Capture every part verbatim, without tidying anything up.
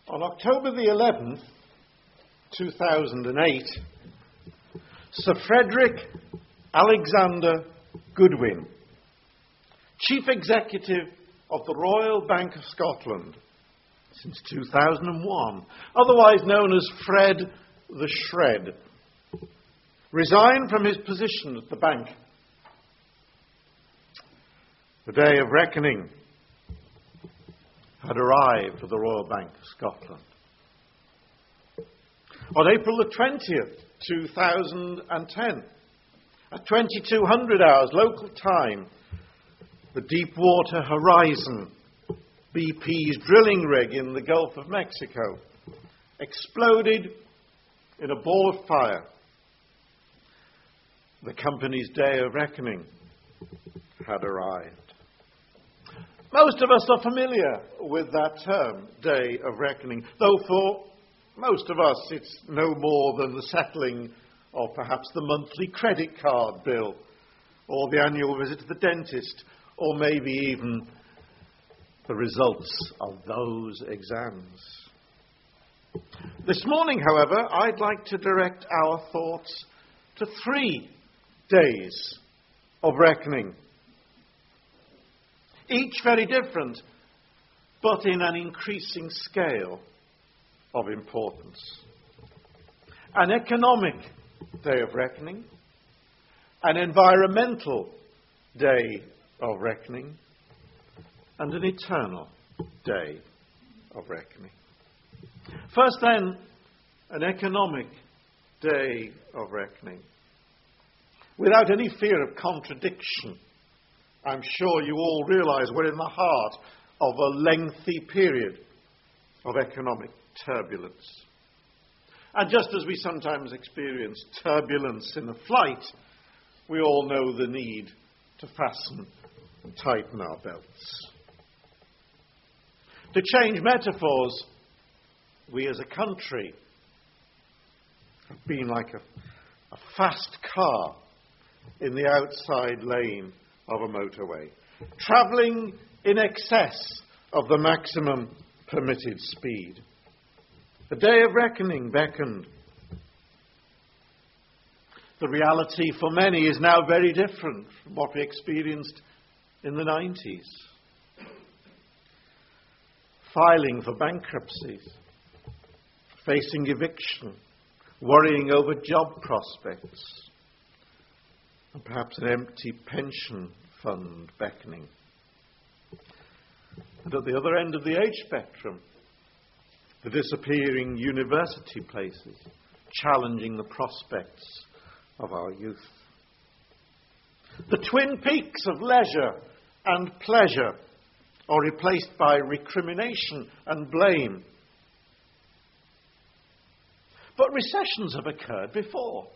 On October the eleventh, two thousand eight, Sir Frederick Alexander Goodwin, Chief Executive of the Royal Bank of Scotland since two thousand one, otherwise known as Fred the Shred, resigned from his position at the bank. The day of reckoning had arrived for the Royal Bank of Scotland. On April the twentieth, two thousand ten, at twenty-two hundred hours local time, the Deepwater Horizon, B P's drilling rig in the Gulf of Mexico, exploded in a ball of fire. The company's day of reckoning had arrived. Most of us are familiar with that term, day of reckoning, though for most of us it's no more than the settling of perhaps the monthly credit card bill, or the annual visit to the dentist, or maybe even the results of those exams. This morning, however, I'd like to direct our thoughts to three days of reckoning, each very different, but in an increasing scale of importance. An economic day of reckoning, an environmental day of reckoning, and an eternal day of reckoning. First then, an economic day of reckoning. Without any fear of contradiction, I'm sure you all realise we're in the heart of a lengthy period of economic turbulence. And just as we sometimes experience turbulence in a flight, we all know the need to fasten and tighten our belts. To change metaphors, we as a country have been like a, a fast car in the outside lane of a motorway, travelling in excess of the maximum permitted speed. The day of reckoning beckoned. The reality for many is now very different from what we experienced in the nineties. Filing for bankruptcies, facing eviction, worrying over job prospects, and perhaps an empty pension fund beckoning. And at the other end of the age spectrum, the disappearing university places, challenging the prospects of our youth. The twin peaks of leisure and pleasure are replaced by recrimination and blame. But recessions have occurred before.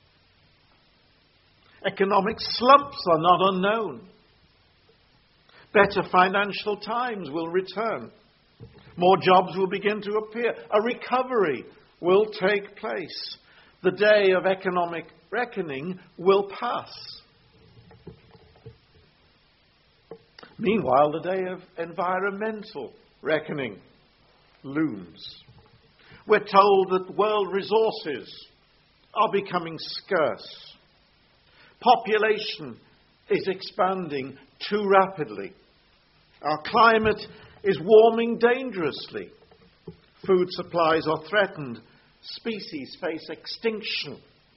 Economic slumps are not unknown. Better financial times will return. More jobs will begin to appear. A recovery will take place. The day of economic reckoning will pass. Meanwhile, the day of environmental reckoning looms. We're told that world resources are becoming scarce. Population is expanding too rapidly. Our climate is warming dangerously. Food supplies are threatened. Species face extinction.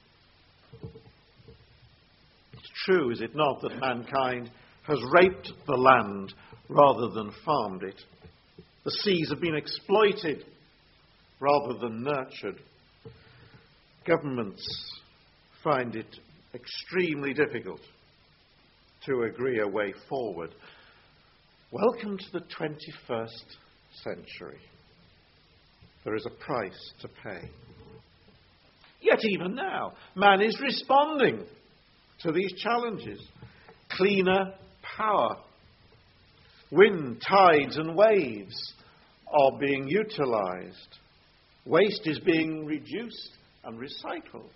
It's true, is it not, that mankind has raped the land rather than farmed it. The seas have been exploited rather than nurtured. Governments find it extremely difficult to agree a way forward. Welcome to the twenty-first century. There is a price to pay. Yet even now, man is responding to these challenges. Cleaner power, wind, tides and waves are being utilised. Waste is being reduced and recycled.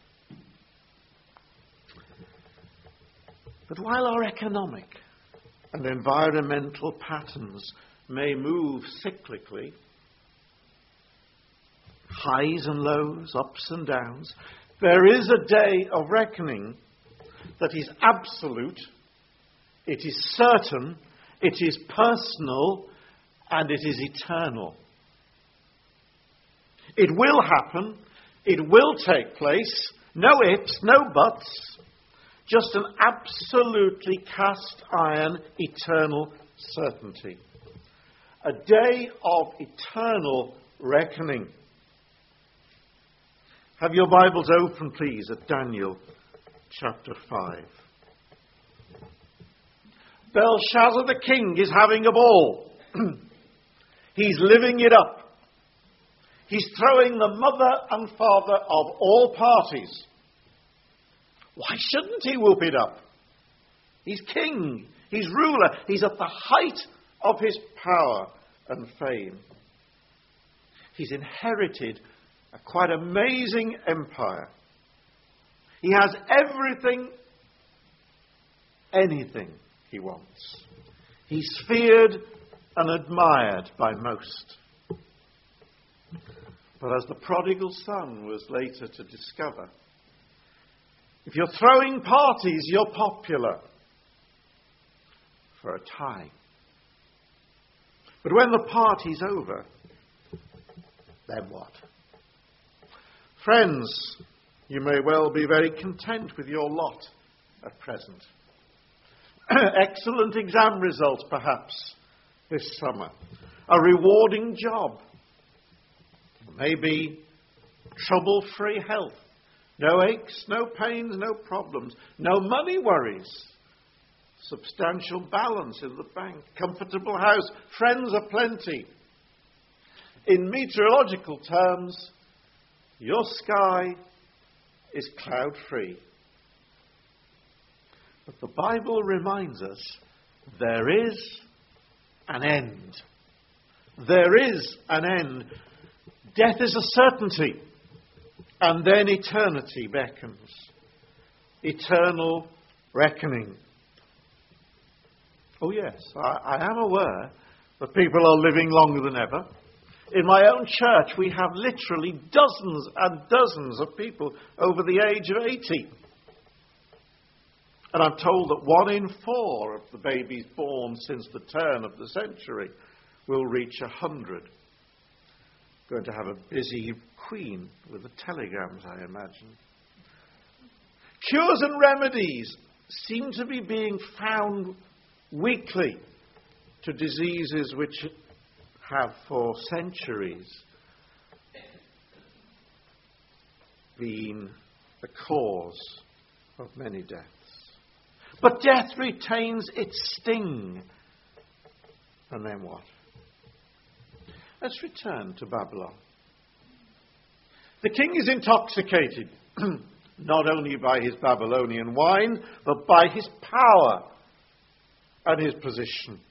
But while our economic and environmental patterns may move cyclically, highs and lows, ups and downs. There is a day of reckoning that is absolute, it is certain, it is personal, and it is eternal. It will happen, it will take place, no ifs, no buts, just an absolutely cast iron, eternal certainty. A day of eternal reckoning. Have your Bibles open, please, at Daniel chapter five. Belshazzar the king is having a ball. He's living it up. He's throwing the mother and father of all parties. Why shouldn't he whoop it up? He's king. He's ruler. He's at the height of his power and fame. He's inherited a quite amazing empire. He has everything, anything he wants. He's feared and admired by most. But as the prodigal son was later to discover, if you're throwing parties, you're popular for a time. But when the party's over, then what? Friends, you may well be very content with your lot at present. Excellent exam results, perhaps, this summer. A rewarding job. Maybe trouble-free health. No aches, no pains, no problems. No money worries. Substantial balance in the bank. Comfortable house. Friends aplenty. In meteorological terms, your sky is cloud-free. But the Bible reminds us there is an end. There is an end. Death is a certainty. And then eternity beckons. Eternal reckoning. Oh yes, I, I am aware that people are living longer than ever. In my own church, we have literally dozens and dozens of people over the age of eighty. And I'm told that one in four of the babies born since the turn of the century will reach a hundred. Going to have a busy queen with the telegrams, I imagine. Cures and remedies seem to be being found weekly to diseases which have for centuries been the cause of many deaths. But death retains its sting. And then what? Let's return to Babylon. The king is intoxicated, not only by his Babylonian wine, but by his power and his position.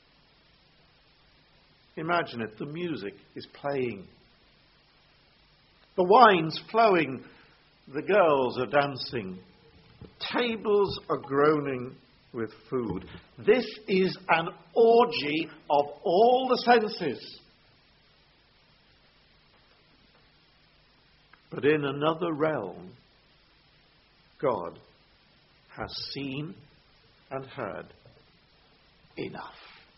Imagine it, the music is playing. The wine's flowing, the girls are dancing, the tables are groaning with food. This is an orgy of all the senses. But in another realm, God has seen and heard enough.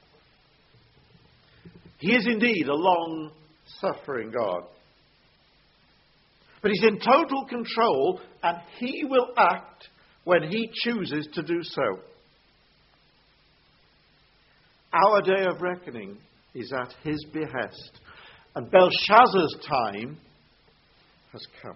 He is indeed a long-suffering God. But he's in total control, and he will act when he chooses to do so. Our day of reckoning is at his behest, and Belshazzar's time has come.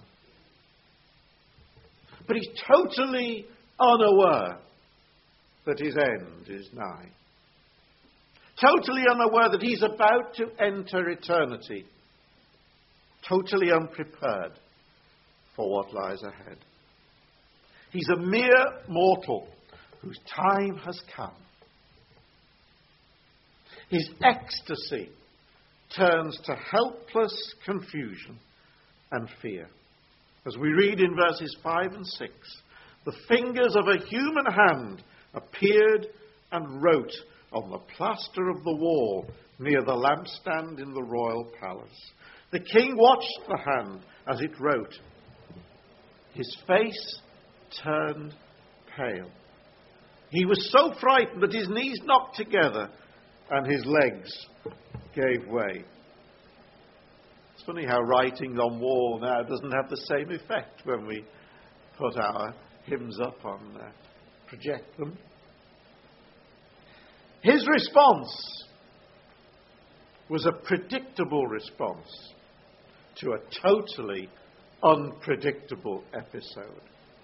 But he's totally unaware that his end is nigh. Totally unaware that he's about to enter eternity. Totally unprepared for what lies ahead. He's a mere mortal whose time has come. His ecstasy turns to helpless confusion and fear. As we read in verses five and six, the fingers of a human hand appeared and wrote on the plaster of the wall near the lampstand in the royal palace. The king watched the hand as it wrote. His face turned pale. He was so frightened that his knees knocked together and his legs gave way. It's funny how writing on wall now doesn't have the same effect when we put our hymns up on uh, project them. His response was a predictable response to a totally unpredictable episode.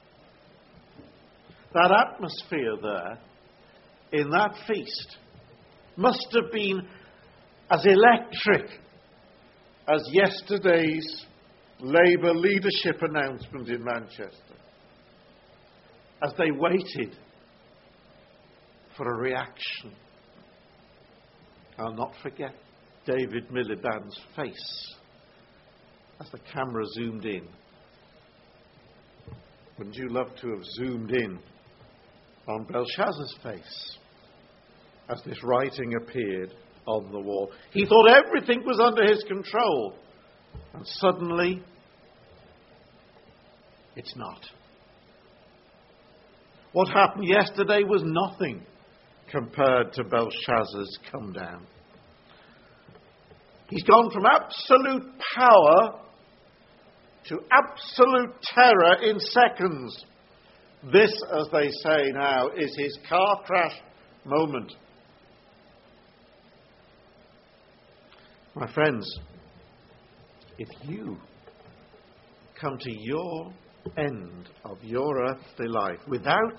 That atmosphere there, in that feast, must have been as electric as yesterday's Labour leadership announcement in Manchester, as they waited for a reaction. I'll not forget David Miliband's face as the camera zoomed in. Wouldn't you love to have zoomed in on Belshazzar's face as this writing appeared on the wall? He thought everything was under his control, and suddenly it's not. What happened yesterday was nothing compared to Belshazzar's come down. He's gone from absolute power to absolute terror in seconds. This, as they say now, is his car crash moment. My friends, if you come to your end of your earthly life without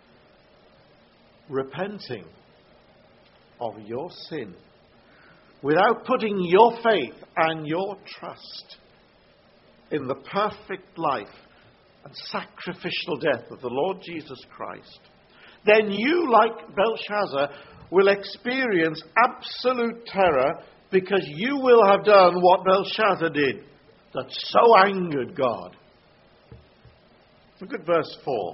repenting of your sin, without putting your faith and your trust in the perfect life and sacrificial death of the Lord Jesus Christ, then you, like Belshazzar, will experience absolute terror, because you will have done what Belshazzar did that so angered God. Look at verse four.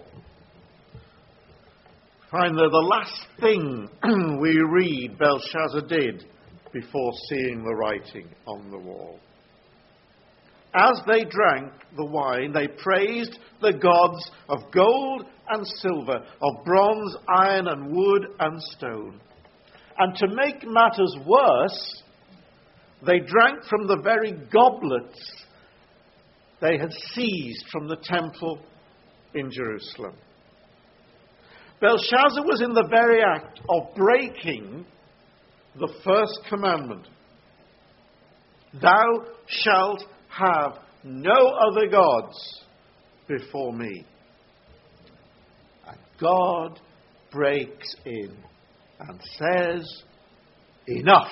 Find that the last thing we read Belshazzar did before seeing the writing on the wall. As they drank the wine, they praised the gods of gold and silver, of bronze, iron, and wood and stone. And to make matters worse, they drank from the very goblets they had seized from the temple in Jerusalem. Belshazzar was in the very act of breaking the first commandment. Thou shalt have no other gods before me. And God breaks in and says, enough.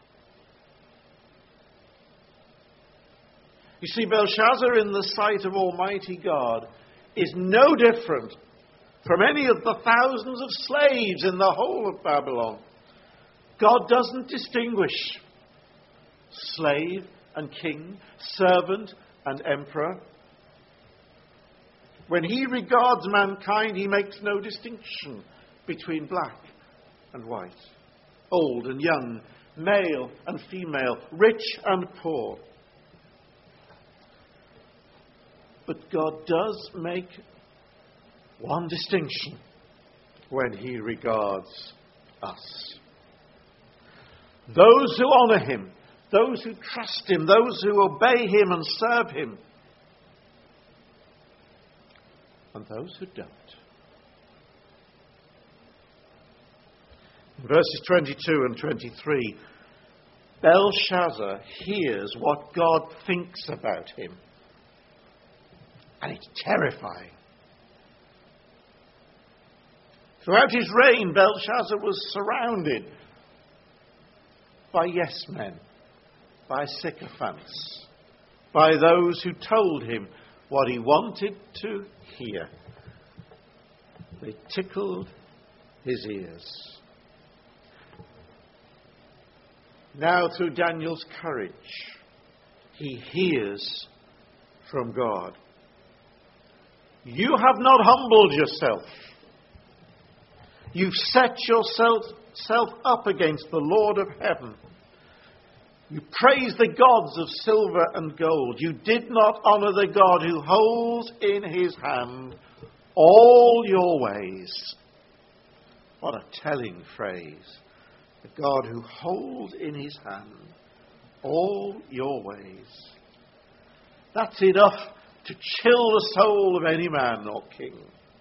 You see, Belshazzar, in the sight of Almighty God, is no different from any of the thousands of slaves in the whole of Babylon. God doesn't distinguish slave and king, servant and emperor. When he regards mankind, he makes no distinction between black and white, old and young, male and female, rich and poor. But God does make one distinction when he regards us. Those who honor him, those who trust him, those who obey him and serve him, and those who don't. In verses twenty-two and twenty-three, Belshazzar hears what God thinks about him. And it's terrifying. Throughout his reign, Belshazzar was surrounded by yes men, by sycophants, by those who told him what he wanted to hear. They tickled his ears. Now, through Daniel's courage, he hears from God. You have not humbled yourself. You've set yourself yourself up against the Lord of heaven. You praised the gods of silver and gold. You did not honor the God who holds in his hand all your ways. What a telling phrase. The God who holds in his hand all your ways. That's enough to chill the soul of any man or king.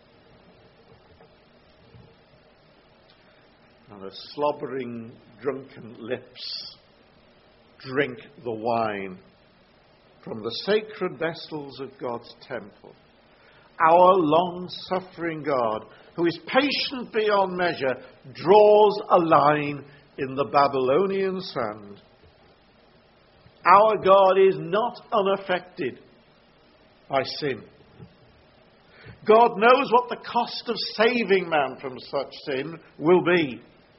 And the slobbering, drunken lips drink the wine from the sacred vessels of God's temple. Our long-suffering God, who is patient beyond measure, draws a line in the Babylonian sand. Our God is not unaffected by sin. God knows what the cost of saving man from such sin will be.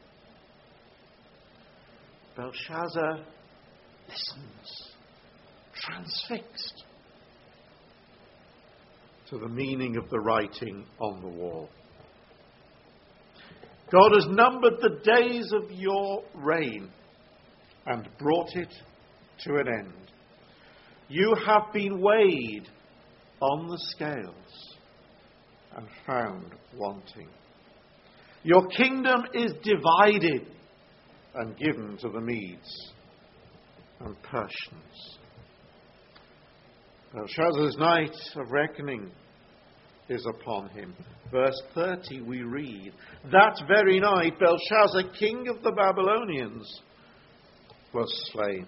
Belshazzar listens, transfixed, to the meaning of the writing on the wall. God has numbered the days of your reign and brought it to an end. You have been weighed on the scales and found wanting. Your kingdom is divided and given to the Medes and Persians. Belshazzar's night of reckoning is upon him. Verse thirty we read, that very night Belshazzar, king of the Babylonians, was slain.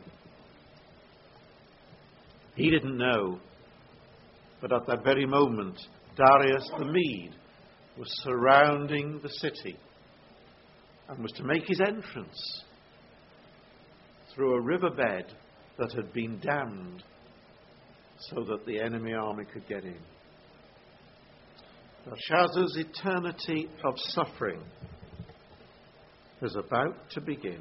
He didn't know, but at that very moment Darius the Mede was surrounding the city and was to make his entrance through a riverbed that had been dammed so that the enemy army could get in. Belshazzar's eternity of suffering is about to begin.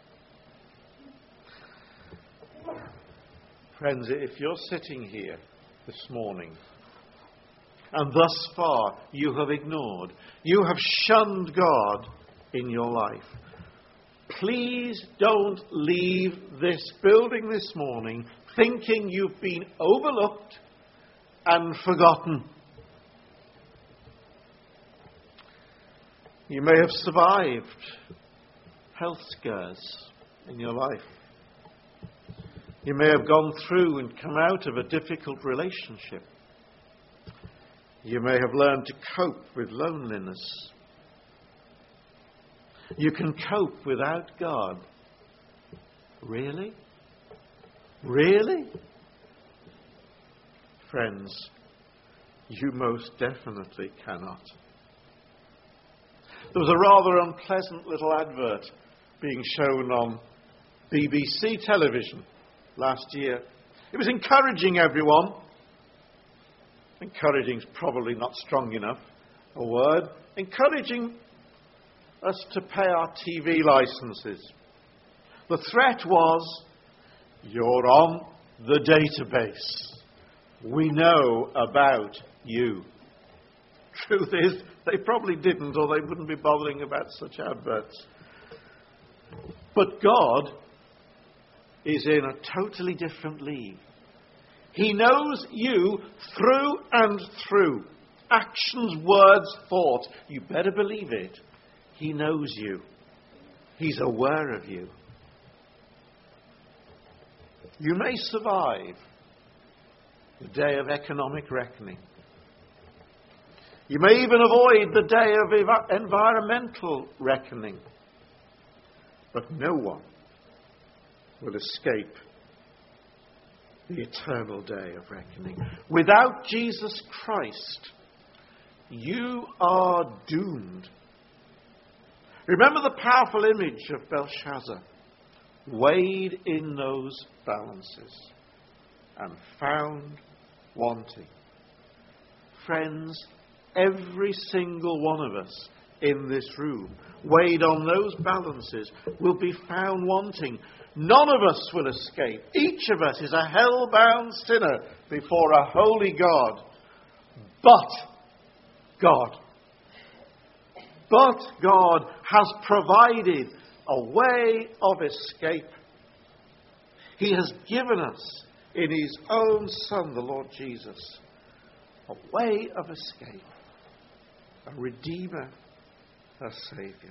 Friends, if you're sitting here this morning and thus far you have ignored, you have shunned God in your life, please don't leave this building this morning thinking you've been overlooked and forgotten. You may have survived health scares in your life. You may have gone through and come out of a difficult relationship. You may have learned to cope with loneliness. You can cope without God. Really? Really? Friends, you most definitely cannot. There was a rather unpleasant little advert being shown on B B C television last year. It was encouraging everyone. Encouraging is probably not strong enough a word. Encouraging us to pay our T V licenses. The threat was, you're on the database. We know about you. Truth is, they probably didn't, or they wouldn't be bothering about such adverts. But God is in a totally different league. He knows you through and through. Actions, words, thought. You better believe it. He knows you. He's aware of you. You may survive the day of economic reckoning. You may even avoid the day of ev- environmental reckoning. But no one will escape the eternal day of reckoning. Without Jesus Christ, you are doomed. Remember the powerful image of Belshazzar, weighed in those balances and found wanting. Friends, every single one of us in this room, weighed on those balances, will be found wanting. None of us will escape. Each of us is a hell-bound sinner before a holy God. But God, But God has provided a way of escape. He has given us in His own Son, the Lord Jesus, a way of escape, a Redeemer, a Saviour.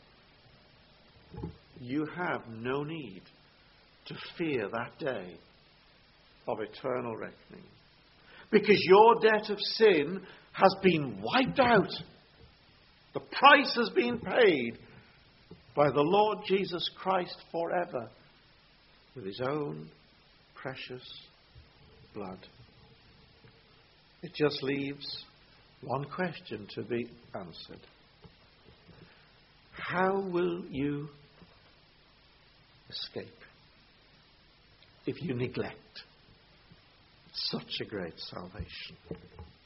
You have no need to fear that day of eternal reckoning, because your debt of sin has been wiped out. The price has been paid by the Lord Jesus Christ forever with His own precious blood. It just leaves one question to be answered. How will you escape if you neglect such a great salvation?